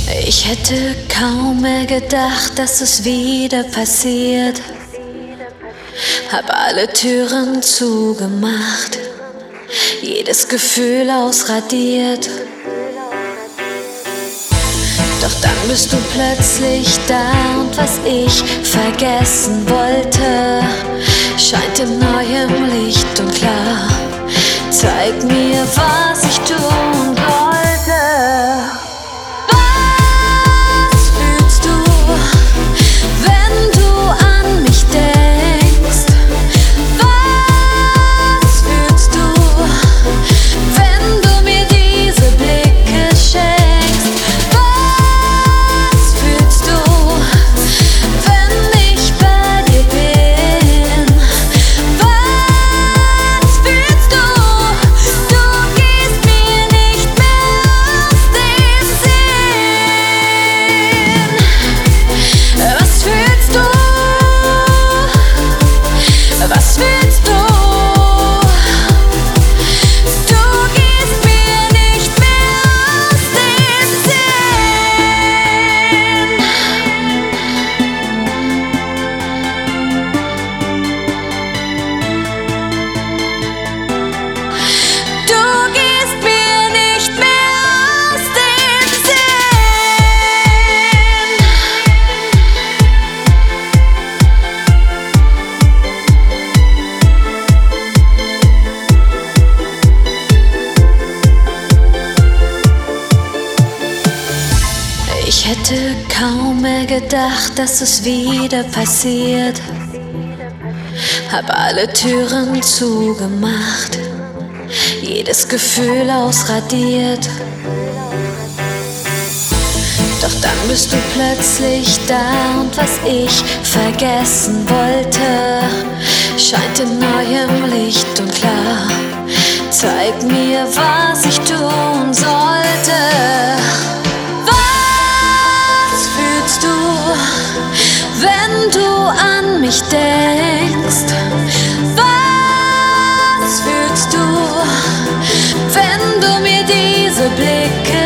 Ich hätte kaum mehr gedacht, dass es wieder passiert. Hab alle Türen zugemacht, jedes Gefühl ausradiert. Doch dann bist du plötzlich da und was ich vergessen wollte, scheint in neuem Licht und klar. Zeig mir, was ich tun sollte. Was fühlst du, wenn du an mich denkst? Was fühlst du, wenn du mir diese Blicke schenkst? Was fühlst du, wenn ich bei dir bin? Was fühlst du? Du gehst mir nicht mehr aus dem Sinn. Was fühlst du? Was fühlst du? Du gehst mir nicht mehr aus dem Sinn. Du gehst mir nicht mehr aus dem Sinn. Ich hätte kaum mehr gedacht, dass es wieder passiert. Hab alle Türen zugemacht, jedes Gefühl ausradiert. Doch dann bist du plötzlich da und was ich vergessen wollte, scheint in neuem Licht und klar. Zeig mir, was ich tun sollte. Was fühlst du, wenn du an mich denkst? Was fühlst du, wenn du mir diese Blicke